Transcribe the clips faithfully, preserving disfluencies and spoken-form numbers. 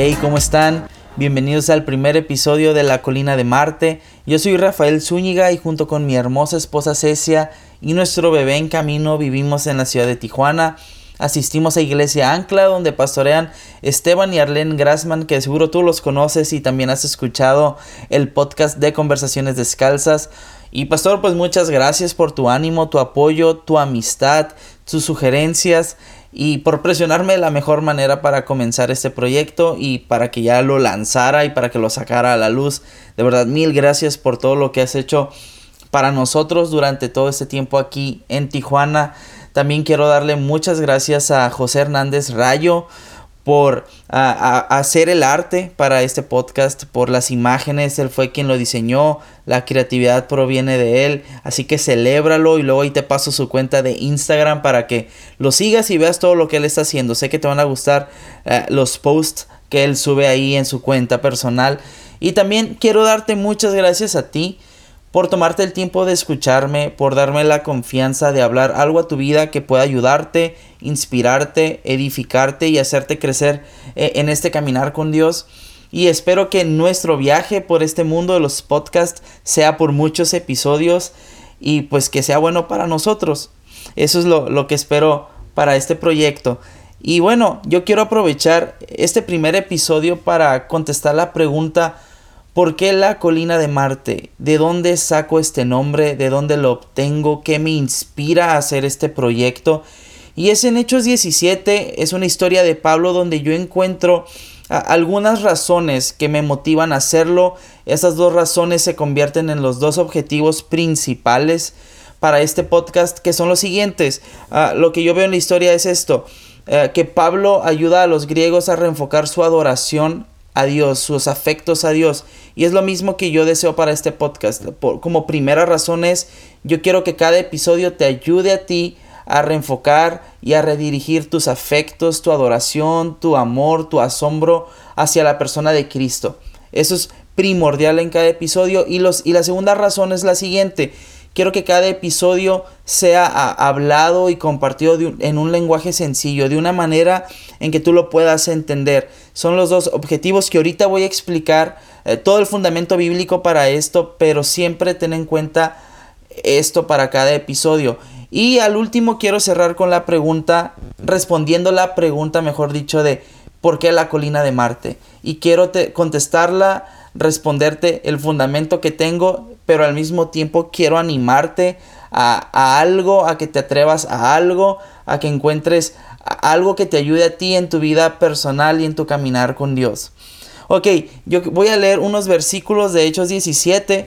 Hey, ¿cómo están? Bienvenidos al primer episodio de La Colina de Marte. Yo soy Rafael Zúñiga y junto con mi hermosa esposa Cecia y nuestro bebé en camino vivimos en la ciudad de Tijuana. Asistimos a Iglesia Ancla, donde pastorean Esteban y Arlene Grassman, que seguro tú los conoces y también has escuchado el podcast de Conversaciones Descalzas. Y pastor, pues muchas gracias por tu ánimo, tu apoyo, tu amistad, tus sugerencias y por presionarme de la mejor manera para comenzar este proyecto y para que ya lo lanzara y para que lo sacara a la luz. De verdad, mil gracias por todo lo que has hecho para nosotros durante todo este tiempo aquí en Tijuana. También quiero darle muchas gracias a José Hernández Rayo por a, a, hacer el arte para este podcast, por las imágenes. Él fue quien lo diseñó, la creatividad proviene de él, así que celébralo y luego ahí te paso su cuenta de Instagram para que lo sigas y veas todo lo que él está haciendo. Sé que te van a gustar uh, los posts que él sube ahí en su cuenta personal. Y también quiero darte muchas gracias a ti por tomarte el tiempo de escucharme, por darme la confianza de hablar algo a tu vida que pueda ayudarte, inspirarte, edificarte y hacerte crecer eh, en este caminar con Dios. Y espero que nuestro viaje por este mundo de los podcasts sea por muchos episodios y pues que sea bueno para nosotros. Eso es lo, lo que espero para este proyecto. Y bueno, yo quiero aprovechar este primer episodio para contestar la pregunta: ¿por qué la Colina de Marte? ¿De dónde saco este nombre? ¿De dónde lo obtengo? ¿Qué me inspira a hacer este proyecto? Y es en Hechos diecisiete, es una historia de Pablo donde yo encuentro a, algunas razones que me motivan a hacerlo. Esas dos razones se convierten en los dos objetivos principales para este podcast, que son los siguientes. Uh, lo que yo veo en la historia es esto, uh, que Pablo ayuda a los griegos a reenfocar su adoración a Dios, sus afectos a Dios, y es lo mismo que yo deseo para este podcast. Por, como primera razón es, yo quiero que cada episodio te ayude a ti a reenfocar y a redirigir tus afectos, tu adoración, tu amor, tu asombro hacia la persona de Cristo. Eso es primordial en cada episodio. Y, los, y la segunda razón es la siguiente: quiero que cada episodio sea a, hablado y compartido de un, en un lenguaje sencillo, de una manera en que tú lo puedas entender. Son los dos objetivos que ahorita voy a explicar, eh, todo el fundamento bíblico para esto, pero siempre ten en cuenta esto para cada episodio. Y al último quiero cerrar con la pregunta, respondiendo la pregunta, mejor dicho, de ¿por qué la Colina de Marte? Y quiero te, contestarla, responderte el fundamento que tengo, pero al mismo tiempo quiero animarte a, a algo, a que te atrevas a algo, a que encuentres algo que te ayude a ti en tu vida personal y en tu caminar con Dios. Ok, yo voy a leer unos versículos de Hechos diecisiete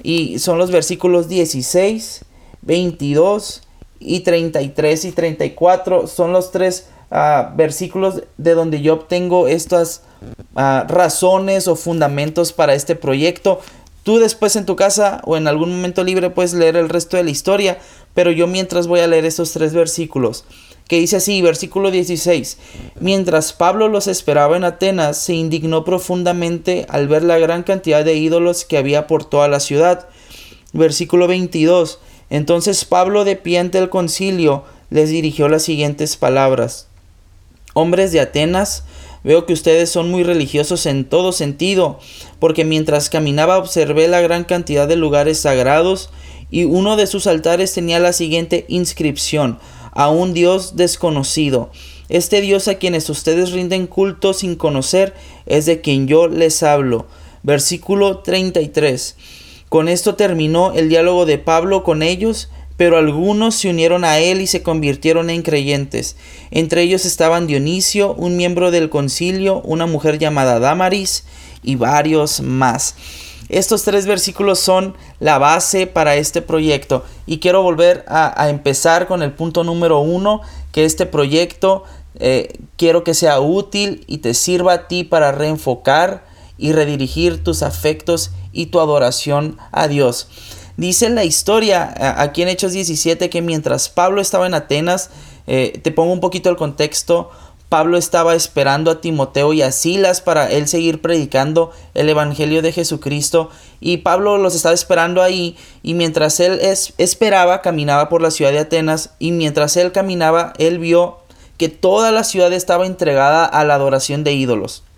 y son los versículos dieciséis, veintidós y treinta y tres y treinta y cuatro. Son los tres uh, versículos de donde yo obtengo estas uh, razones o fundamentos para este proyecto. Tú después en tu casa o en algún momento libre puedes leer el resto de la historia, pero yo mientras voy a leer estos tres versículos, que dice así, versículo dieciséis. Mientras Pablo los esperaba en Atenas, se indignó profundamente al ver la gran cantidad de ídolos que había por toda la ciudad. Versículo veintidós. Entonces Pablo, de pie ante el concilio, les dirigió las siguientes palabras: hombres de Atenas, veo que ustedes son muy religiosos en todo sentido, porque mientras caminaba observé la gran cantidad de lugares sagrados y uno de sus altares tenía la siguiente inscripción: a un Dios desconocido. Este Dios a quienes ustedes rinden culto sin conocer es de quien yo les hablo. Versículo treinta y tres. Con esto terminó el diálogo de Pablo con ellos, pero algunos se unieron a él y se convirtieron en creyentes. Entre ellos estaban Dionisio, un miembro del concilio, una mujer llamada Damaris y varios más. Estos tres versículos son la base para este proyecto y quiero volver a, a empezar con el punto número uno, que este proyecto eh, quiero que sea útil y te sirva a ti para reenfocar y redirigir tus afectos y tu adoración a Dios. Dice la historia aquí en Hechos diecisiete que mientras Pablo estaba en Atenas, eh, te pongo un poquito el contexto. Pablo estaba esperando a Timoteo y a Silas para él seguir predicando el evangelio de Jesucristo, y Pablo los estaba esperando ahí, y mientras él es, esperaba, caminaba por la ciudad de Atenas, y mientras él caminaba, él vio que toda la ciudad estaba entregada a la adoración de ídolos.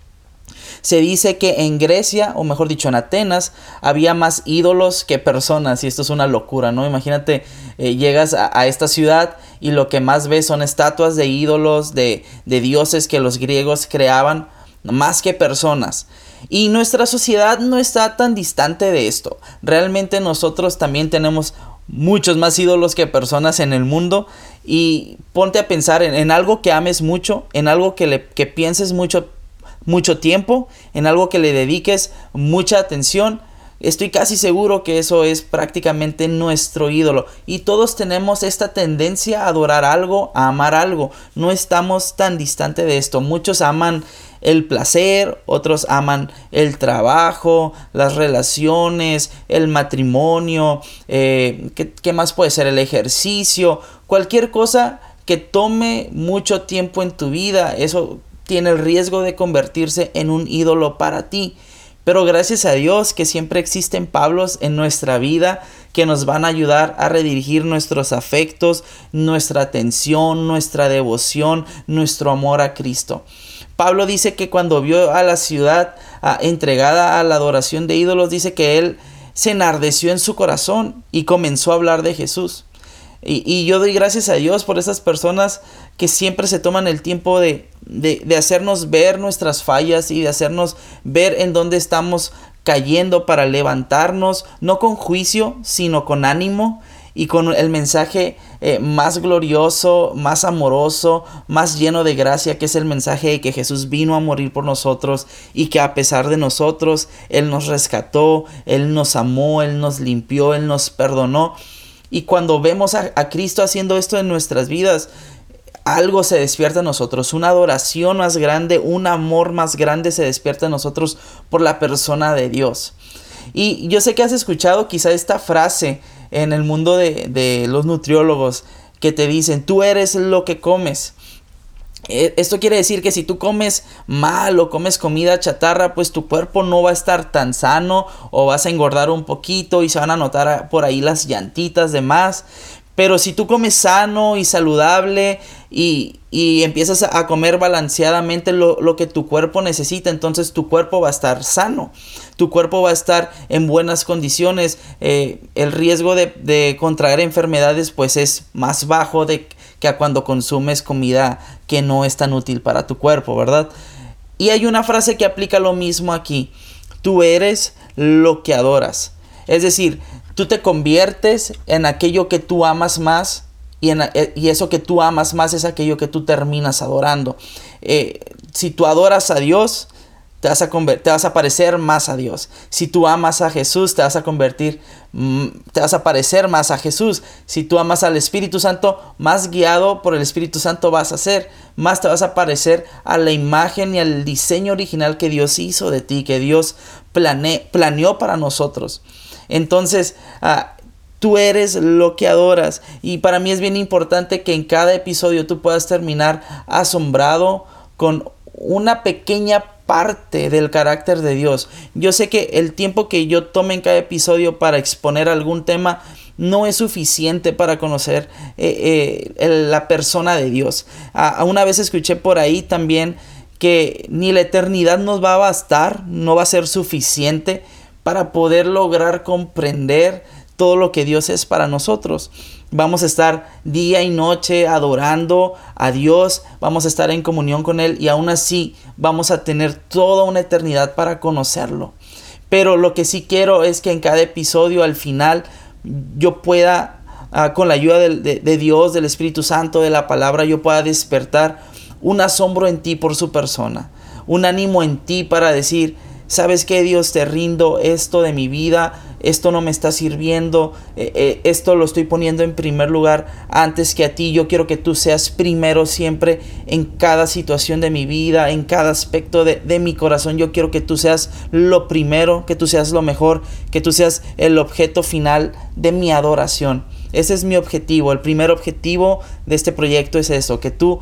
Se dice que en Grecia, o mejor dicho en Atenas, había más ídolos que personas, y esto es una locura, ¿no? Imagínate, eh, llegas a, a esta ciudad y lo que más ves son estatuas de ídolos, de, de dioses que los griegos creaban, más que personas. Y nuestra sociedad no está tan distante de esto. Realmente nosotros también tenemos muchos más ídolos que personas en el mundo. Y ponte a pensar en, en algo que ames mucho, en algo que, le, que pienses mucho, mucho tiempo, en algo que le dediques mucha atención. Estoy casi seguro que eso es prácticamente nuestro ídolo. Y todos tenemos esta tendencia a adorar algo, a amar algo. No estamos tan distantes de esto. Muchos aman el placer, otros aman el trabajo, las relaciones, el matrimonio, eh, ¿qué, qué más puede ser? El ejercicio, cualquier cosa que tome mucho tiempo en tu vida, eso tiene el riesgo de convertirse en un ídolo para ti. Pero gracias a Dios que siempre existen Pablos en nuestra vida que nos van a ayudar a redirigir nuestros afectos, nuestra atención, nuestra devoción, nuestro amor a Cristo. Pablo dice que cuando vio a la ciudad a, entregada a la adoración de ídolos, dice que él se enardeció en su corazón y comenzó a hablar de Jesús. Y, y yo doy gracias a Dios por esas personas que siempre se toman el tiempo de, de, de hacernos ver nuestras fallas y de hacernos ver en dónde estamos cayendo para levantarnos, no con juicio, sino con ánimo y con el mensaje eh, más glorioso, más amoroso, más lleno de gracia, que es el mensaje de que Jesús vino a morir por nosotros y que a pesar de nosotros, Él nos rescató, Él nos amó, Él nos limpió, Él nos perdonó. Y cuando vemos a, a Cristo haciendo esto en nuestras vidas, algo se despierta en nosotros, una adoración más grande, un amor más grande se despierta en nosotros por la persona de Dios. Y yo sé que has escuchado quizá esta frase en el mundo de, de los nutriólogos que te dicen, tú eres lo que comes. Esto quiere decir que si tú comes mal o comes comida chatarra, pues tu cuerpo no va a estar tan sano o vas a engordar un poquito y se van a notar por ahí las llantitas de más. Pero si tú comes sano y saludable y, y empiezas a comer balanceadamente lo, lo que tu cuerpo necesita, entonces tu cuerpo va a estar sano. Tu cuerpo va a estar en buenas condiciones. Eh, el riesgo de, de contraer enfermedades pues es más bajo de, que a cuando consumes comida que no es tan útil para tu cuerpo, ¿verdad? Y hay una frase que aplica lo mismo aquí. Tú eres lo que adoras. Es decir, tú te conviertes en aquello que tú amas más y, en, y eso que tú amas más es aquello que tú terminas adorando. Eh, si tú adoras a Dios, te vas a conver- te vas a parecer más a Dios. Si tú amas a Jesús, te vas a convertir, mm, te vas a parecer más a Jesús. Si tú amas al Espíritu Santo, más guiado por el Espíritu Santo vas a ser. Más te vas a parecer a la imagen y al diseño original que Dios hizo de ti, que Dios plane- planeó para nosotros. Entonces, uh, tú eres lo que adoras. Y para mí es bien importante que en cada episodio tú puedas terminar asombrado con una pequeña parte del carácter de Dios. Yo sé que el tiempo que yo tome en cada episodio para exponer algún tema no es suficiente para conocer eh, eh, la persona de Dios. Uh, una vez escuché por ahí también que ni la eternidad nos va a bastar, no va a ser suficiente para poder lograr comprender todo lo que Dios es para nosotros. Vamos a estar día y noche adorando a Dios, vamos a estar en comunión con Él y aún así vamos a tener toda una eternidad para conocerlo. Pero lo que sí quiero es que en cada episodio al final yo pueda, uh, con la ayuda de, de, de Dios, del Espíritu Santo, de la palabra, yo pueda despertar un asombro en ti por su persona, un ánimo en ti para decir, ¿sabes qué, Dios? Te rindo esto de mi vida, esto no me está sirviendo, eh, eh, esto lo estoy poniendo en primer lugar antes que a ti. Yo quiero que tú seas primero siempre en cada situación de mi vida, en cada aspecto de, de mi corazón. Yo quiero que tú seas lo primero, que tú seas lo mejor, que tú seas el objeto final de mi adoración. Ese es mi objetivo. El primer objetivo de este proyecto es eso, que tú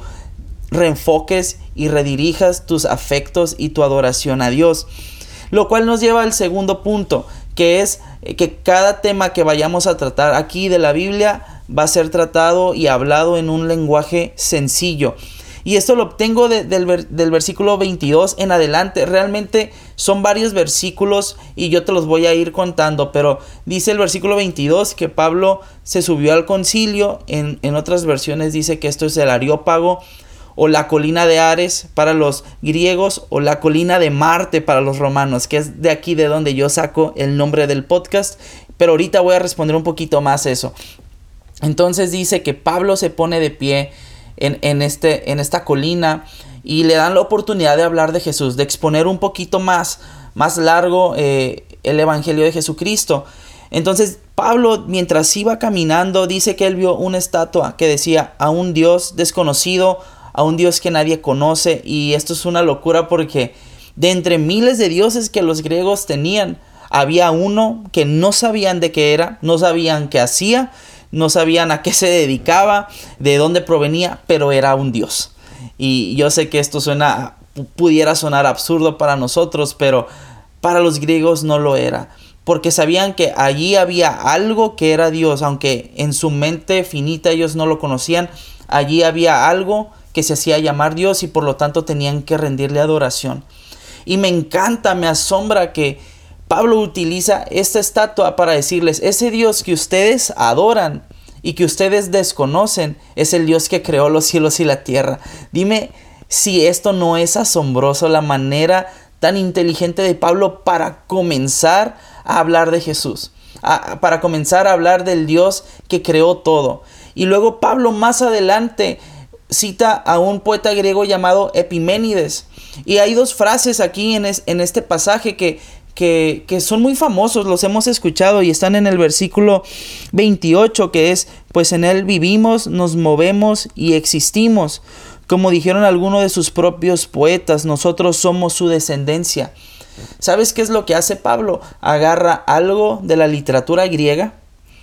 reenfoques y redirijas tus afectos y tu adoración a Dios. Lo cual nos lleva al segundo punto, que es que cada tema que vayamos a tratar aquí de la Biblia va a ser tratado y hablado en un lenguaje sencillo. Y esto lo obtengo de, del, del versículo veintidós en adelante. Realmente son varios versículos y yo te los voy a ir contando. Pero dice el versículo veintidós que Pablo se subió al concilio. En, en otras versiones dice que esto es el Areópago, o la colina de Ares para los griegos, o la colina de Marte para los romanos, que es de aquí de donde yo saco el nombre del podcast. Pero ahorita voy a responder un poquito más eso. Entonces dice que Pablo se pone de pie en, en, este, en esta colina y le dan la oportunidad de hablar de Jesús, de exponer un poquito más, más largo eh, el evangelio de Jesucristo. Entonces Pablo, mientras iba caminando, dice que él vio una estatua que decía a un Dios desconocido, a un Dios que nadie conoce. Y esto es una locura porque de entre miles de dioses que los griegos tenían, había uno que no sabían de qué era, no sabían qué hacía, no sabían a qué se dedicaba, de dónde provenía, pero era un Dios. Y yo sé que esto suena, pudiera sonar absurdo para nosotros, pero para los griegos no lo era. Porque sabían que allí había algo que era Dios, aunque en su mente finita ellos no lo conocían. Allí había algo que se hacía llamar Dios y por lo tanto tenían que rendirle adoración. Y me encanta, me asombra que Pablo utiliza esta estatua para decirles, ese Dios que ustedes adoran y que ustedes desconocen es el Dios que creó los cielos y la tierra. Dime si esto no es asombroso, la manera tan inteligente de Pablo para comenzar a hablar de Jesús, a, para comenzar a hablar del Dios que creó todo. Y luego Pablo más adelante cita a un poeta griego llamado Epiménides. Y hay dos frases aquí en, es, en este pasaje que Que, que son muy famosos, los hemos escuchado y están en el versículo veintiocho, que es, pues en él vivimos, nos movemos y existimos. Como dijeron algunos de sus propios poetas, nosotros somos su descendencia. ¿Sabes qué es lo que hace Pablo? Agarra algo de la literatura griega,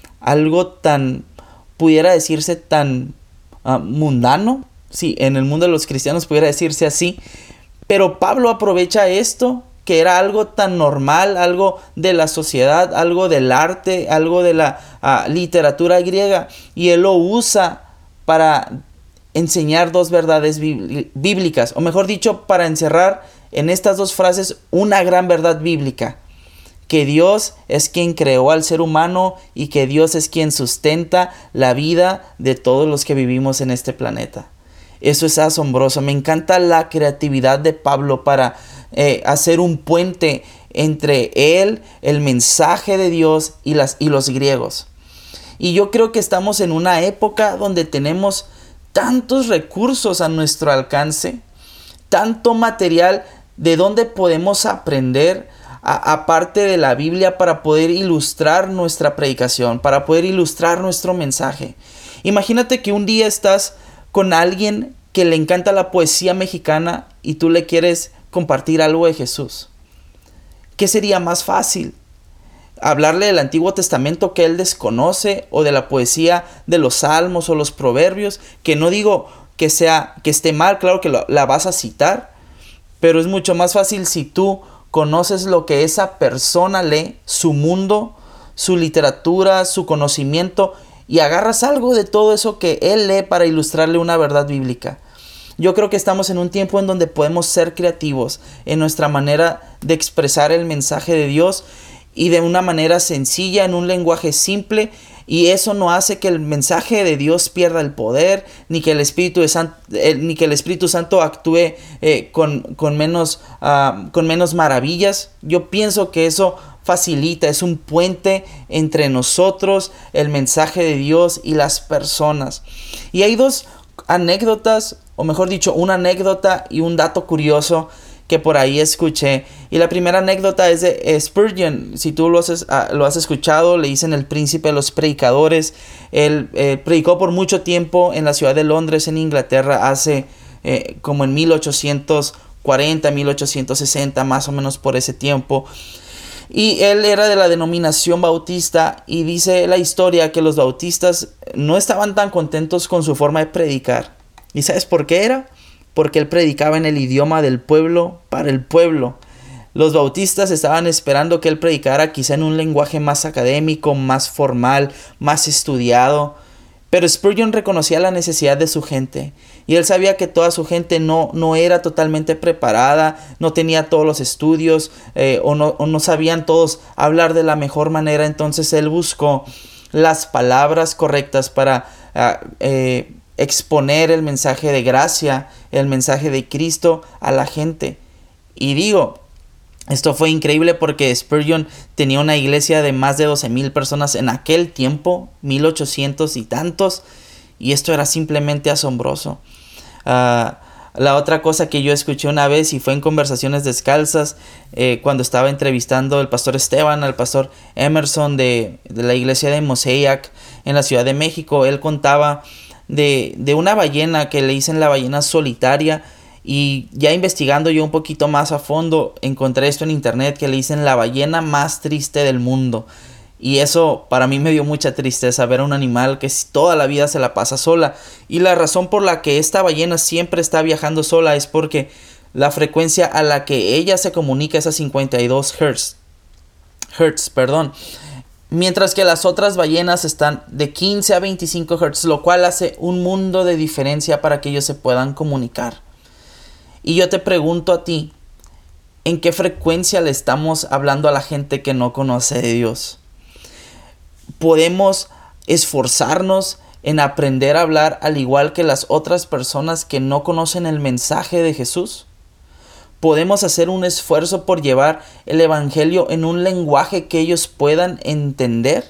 algo tan, pudiera decirse tan uh, mundano, sí, en el mundo de los cristianos pudiera decirse así, pero Pablo aprovecha esto, que era algo tan normal, algo de la sociedad, algo del arte, algo de la uh, literatura griega, y él lo usa para enseñar dos verdades bíblicas, o mejor dicho, para encerrar en estas dos frases una gran verdad bíblica: que Dios es quien creó al ser humano y que Dios es quien sustenta la vida de todos los que vivimos en este planeta. Eso es asombroso. Me encanta la creatividad de Pablo para eh, hacer un puente entre él, el mensaje de Dios y, las, y los griegos. Y yo creo que estamos en una época donde tenemos tantos recursos a nuestro alcance, tanto material de donde podemos aprender, a, aparte de la Biblia, para poder ilustrar nuestra predicación, para poder ilustrar nuestro mensaje. Imagínate que un día estás con alguien que le encanta la poesía mexicana y tú le quieres compartir algo de Jesús. ¿Qué sería más fácil? ¿Hablarle del Antiguo Testamento que él desconoce, o de la poesía de los Salmos o los Proverbios? Que no digo que sea que esté mal, claro que lo, la vas a citar, pero es mucho más fácil si tú conoces lo que esa persona lee, su mundo, su literatura, su conocimiento, y agarras algo de todo eso que él lee para ilustrarle una verdad bíblica. Yo creo que estamos en un tiempo en donde podemos ser creativos en nuestra manera de expresar el mensaje de Dios, y de una manera sencilla, en un lenguaje simple, y eso no hace que el mensaje de Dios pierda el poder, ni que el Espíritu, de San, eh, ni que el Espíritu Santo actúe eh, con, con, menos, uh, con menos maravillas. Yo pienso que eso facilita, es un puente entre nosotros, el mensaje de Dios y las personas. Y hay dos anécdotas, o mejor dicho, una anécdota y un dato curioso que por ahí escuché. Y la primera anécdota es de Spurgeon. Si tú lo has, lo has escuchado, le dicen el príncipe de los predicadores. Él eh, predicó por mucho tiempo en la ciudad de Londres, en Inglaterra, hace eh, como en mil ochocientos cuarenta, mil ochocientos sesenta, más o menos por ese tiempo. Y él era de la denominación bautista, y dice la historia que los bautistas no estaban tan contentos con su forma de predicar. ¿Y sabes por qué era? Porque él predicaba en el idioma del pueblo para el pueblo. Los bautistas estaban esperando que él predicara quizá en un lenguaje más académico, más formal, más estudiado. Pero Spurgeon reconocía la necesidad de su gente, Y él sabía que toda su gente no, no era totalmente preparada, no tenía todos los estudios eh, o, no, o no sabían todos hablar de la mejor manera. Entonces él buscó las palabras correctas para uh, eh, exponer el mensaje de gracia, el mensaje de Cristo a la gente. Y digo, esto fue increíble porque Spurgeon tenía una iglesia de más de doce mil personas en aquel tiempo, mil ochocientos y tantos, y esto era simplemente asombroso. Uh, la otra cosa que yo escuché una vez, y fue en Conversaciones Descalzas, eh, cuando estaba entrevistando al pastor Esteban, al pastor Emerson de, de la iglesia de Mosaic en la Ciudad de México, él contaba de, de una ballena que le dicen la ballena solitaria. Y ya investigando yo un poquito más a fondo, encontré esto en internet que le dicen la ballena más triste del mundo. Y eso para mí me dio mucha tristeza, ver a un animal que toda la vida se la pasa sola. Y la razón por la que esta ballena siempre está viajando sola es porque la frecuencia a la que ella se comunica es a cincuenta y dos hertz. Hertz, perdón. Mientras que las otras ballenas están de quince a veinticinco hertz, lo cual hace un mundo de diferencia para que ellos se puedan comunicar. Y yo te pregunto a ti, ¿en qué frecuencia le estamos hablando a la gente que no conoce de Dios? ¿Podemos esforzarnos en aprender a hablar al igual que las otras personas que no conocen el mensaje de Jesús? ¿Podemos hacer un esfuerzo por llevar el evangelio en un lenguaje que ellos puedan entender?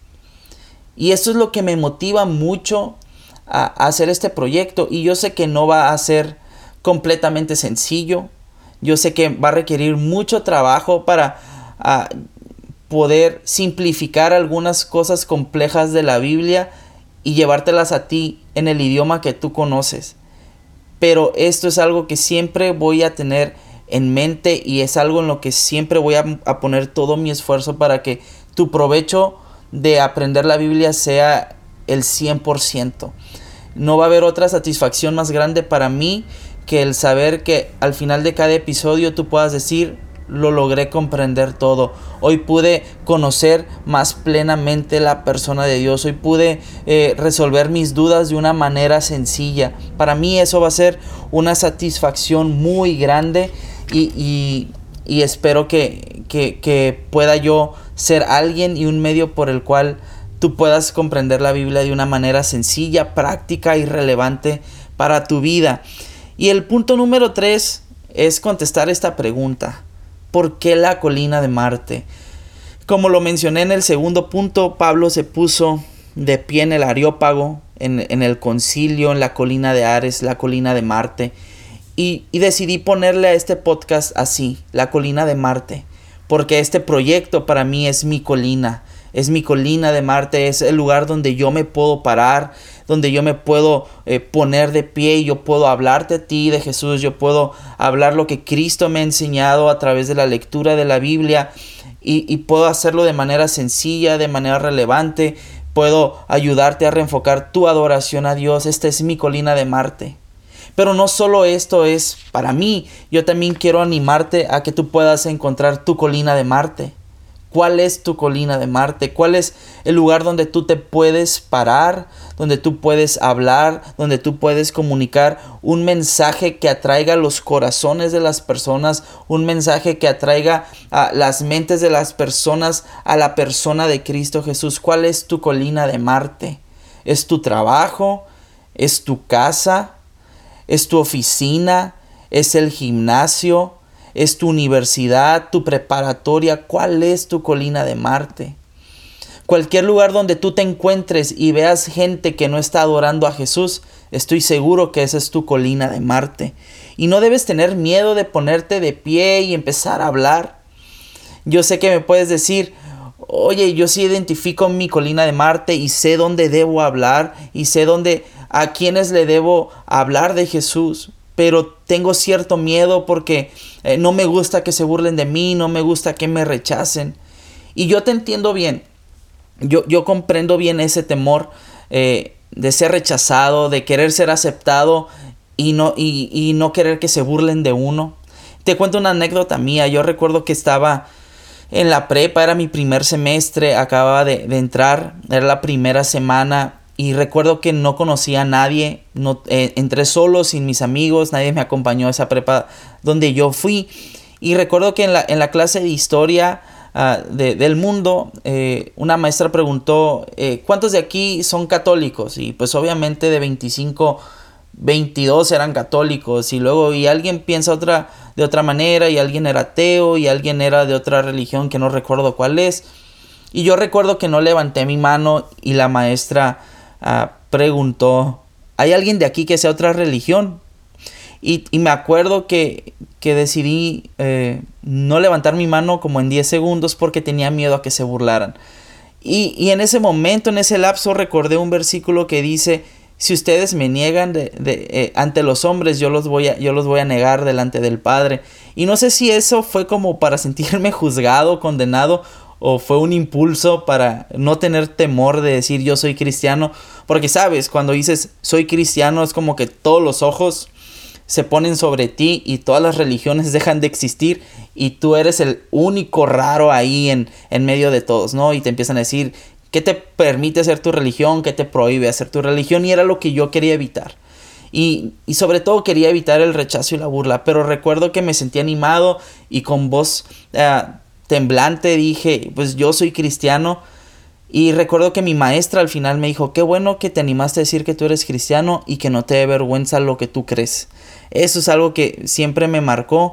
Y esto es lo que me motiva mucho a hacer este proyecto. Y yo sé que no va a ser completamente sencillo. Yo sé que va a requerir mucho trabajo para uh, poder simplificar algunas cosas complejas de la Biblia y llevártelas a ti en el idioma que tú conoces. Pero esto es algo que siempre voy a tener en mente y es algo en lo que siempre voy a, a poner todo mi esfuerzo para que tu provecho de aprender la Biblia sea el cien por ciento. No va a haber otra satisfacción más grande para mí que el saber que al final de cada episodio tú puedas decir: lo logré comprender todo. Hoy pude conocer más plenamente la persona de Dios. Hoy pude eh, resolver mis dudas de una manera sencilla. Para mí eso va a ser una satisfacción muy grande y, y, y espero que, que, que pueda yo ser alguien y un medio por el cual tú puedas comprender la Biblia de una manera sencilla, práctica y relevante para tu vida. Y el punto número tres es contestar esta pregunta: ¿por qué la colina de Marte? Como lo mencioné en el segundo punto, Pablo se puso de pie en el Areópago, en, en el concilio, en la colina de Ares, la colina de Marte. Y, y decidí ponerle a este podcast así, la colina de Marte, porque este proyecto para mí es mi colina. Es mi colina de Marte, es el lugar donde yo me puedo parar, donde yo me puedo eh, poner de pie y yo puedo hablarte a ti de Jesús. Yo puedo hablar lo que Cristo me ha enseñado a través de la lectura de la Biblia y, y puedo hacerlo de manera sencilla, de manera relevante. Puedo ayudarte a reenfocar tu adoración a Dios. Esta es mi colina de Marte. Pero no solo esto es para mí, yo también quiero animarte a que tú puedas encontrar tu colina de Marte. ¿Cuál es tu colina de Marte? ¿Cuál es el lugar donde tú te puedes parar, donde tú puedes hablar, donde tú puedes comunicar un mensaje que atraiga los corazones de las personas, un mensaje que atraiga a las mentes de las personas a la persona de Cristo Jesús? ¿Cuál es tu colina de Marte? ¿Es tu trabajo? ¿Es tu casa? ¿Es tu oficina? ¿Es el gimnasio? ¿Es tu universidad, tu preparatoria? ¿Cuál es tu colina de Marte? Cualquier lugar donde tú te encuentres y veas gente que no está adorando a Jesús, estoy seguro que esa es tu colina de Marte. Y no debes tener miedo de ponerte de pie y empezar a hablar. Yo sé que me puedes decir: oye, yo sí identifico mi colina de Marte y sé dónde debo hablar y sé dónde, a quiénes le debo hablar de Jesús. Pero tengo cierto miedo porque eh, no me gusta que se burlen de mí, no me gusta que me rechacen. Y yo te entiendo bien, yo, yo comprendo bien ese temor eh, de ser rechazado, de querer ser aceptado y no, y, y no querer que se burlen de uno. Te cuento una anécdota mía. Yo recuerdo que estaba en la prepa, era mi primer semestre, acababa de, de entrar, era la primera semana. y recuerdo que no conocía a nadie, no, eh, entré solo, sin mis amigos, nadie me acompañó a esa prepa donde yo fui. Y recuerdo que en la, en la clase de historia uh, de, del mundo, eh, una maestra preguntó, eh, ¿cuántos de aquí son católicos? Y pues obviamente de veinticinco, veintidós eran católicos. Y luego y alguien piensa otra, de otra manera, y alguien era ateo, y alguien era de otra religión que no recuerdo cuál es. Y yo recuerdo que no levanté mi mano y la maestra uh, preguntó, ¿hay alguien de aquí que sea otra religión? Y, y me acuerdo que, que decidí eh, no levantar mi mano como en diez segundos porque tenía miedo a que se burlaran. Y, y en ese momento, en ese lapso, recordé un versículo que dice, si ustedes me niegan de, de, eh, ante los hombres, yo los, voy a, yo los voy a negar delante del Padre. Y no sé si eso fue como para sentirme juzgado, condenado, o fue un impulso para no tener temor de decir yo soy cristiano. Porque sabes, cuando dices soy cristiano es como que todos los ojos se ponen sobre ti y todas las religiones dejan de existir y tú eres el único raro ahí en, en medio de todos, ¿no? Y te empiezan a decir qué te permite hacer tu religión, qué te prohíbe hacer tu religión, y era lo que yo quería evitar. Y, y sobre todo quería evitar el rechazo y la burla, pero recuerdo que me sentí animado y con voz uh, temblante dije, pues yo soy cristiano. Y recuerdo que mi maestra al final me dijo, qué bueno que te animaste a decir que tú eres cristiano y que no te dé vergüenza lo que tú crees. Eso es algo que siempre me marcó.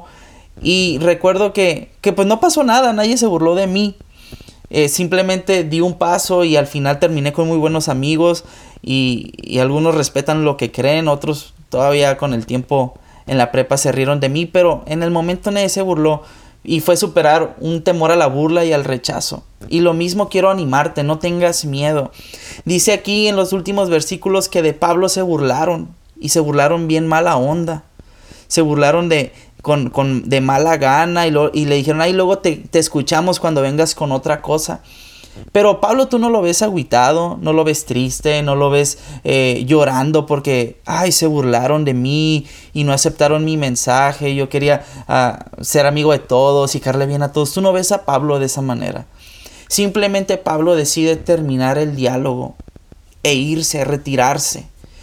Y recuerdo que, que pues no pasó nada, nadie se burló de mí. Eh, simplemente di un paso y al final terminé con muy buenos amigos. Y, y algunos respetan lo que creen, otros todavía con el tiempo en la prepa se rieron de mí. Pero en el momento nadie se burló. Y fue superar un temor a la burla y al rechazo. Y lo mismo quiero animarte, no tengas miedo. Dice aquí en los últimos versículos que de Pablo se burlaron. Y se burlaron bien mala onda. Se burlaron de, con, con, de mala gana. Y, lo, y le dijeron, ay, luego te, te escuchamos cuando vengas con otra cosa. Pero Pablo tú no lo ves agüitado, no lo ves triste, no lo ves eh, llorando porque, ay, se burlaron de mí y no aceptaron mi mensaje. Yo quería uh, ser amigo de todos y caerle bien a todos. Tú no ves a Pablo de esa manera. Simplemente Pablo decide terminar el diálogo e irse, retirarse.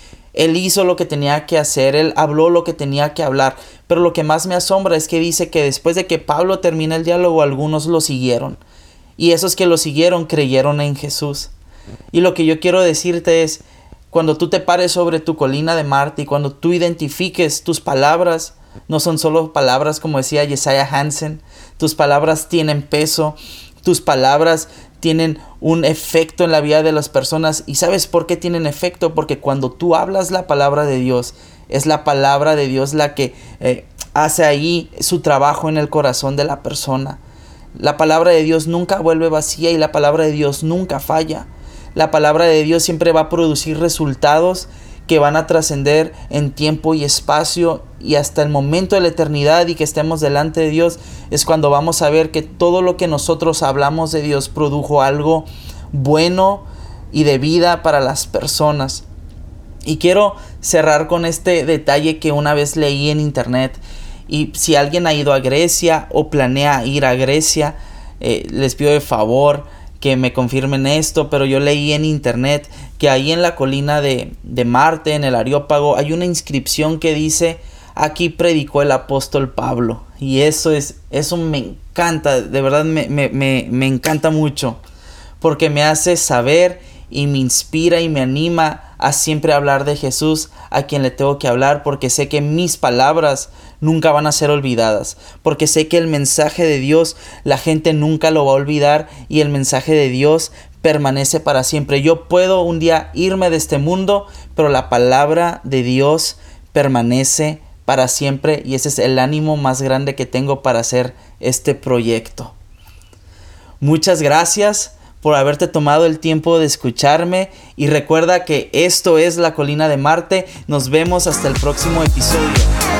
Él hizo lo que tenía que hacer, él habló lo que tenía que hablar. Pero lo que más me asombra es que dice que después de que Pablo termina el diálogo, algunos lo siguieron. Y esos que lo siguieron creyeron en Jesús. Y lo que yo quiero decirte es, cuando tú te pares sobre tu colina de Marte y cuando tú identifiques tus palabras, no son solo palabras como decía Jesiah Hansen, tus palabras tienen peso, tus palabras tienen un efecto en la vida de las personas. ¿Y sabes por qué tienen efecto? Porque cuando tú hablas la palabra de Dios, es la palabra de Dios la que eh, hace ahí su trabajo en el corazón de la persona. La palabra de Dios nunca vuelve vacía y la palabra de Dios nunca falla. La palabra de Dios siempre va a producir resultados que van a trascender en tiempo y espacio y hasta el momento de la eternidad, y que estemos delante de Dios es cuando vamos a ver que todo lo que nosotros hablamos de Dios produjo algo bueno y de vida para las personas. Y quiero cerrar con este detalle que una vez leí en internet. Y si alguien ha ido a Grecia o planea ir a Grecia, eh, les pido de favor que me confirmen esto, pero yo leí en internet que ahí en la colina de, de Marte, en el Areópago, hay una inscripción que dice, aquí predicó el apóstol Pablo. Y eso es, eso me encanta, de verdad me, me, me, me encanta mucho, porque me hace saber y me inspira y me anima a siempre hablar de Jesús a quien le tengo que hablar, porque sé que mis palabras nunca van a ser olvidadas, porque sé que el mensaje de Dios la gente nunca lo va a olvidar y el mensaje de Dios permanece para siempre. Yo puedo un día irme de este mundo, pero la palabra de Dios permanece para siempre, y ese es el ánimo más grande que tengo para hacer este proyecto. Muchas gracias por haberte tomado el tiempo de escucharme, y recuerda que esto es La Colina de Marte. Nos vemos hasta el próximo episodio.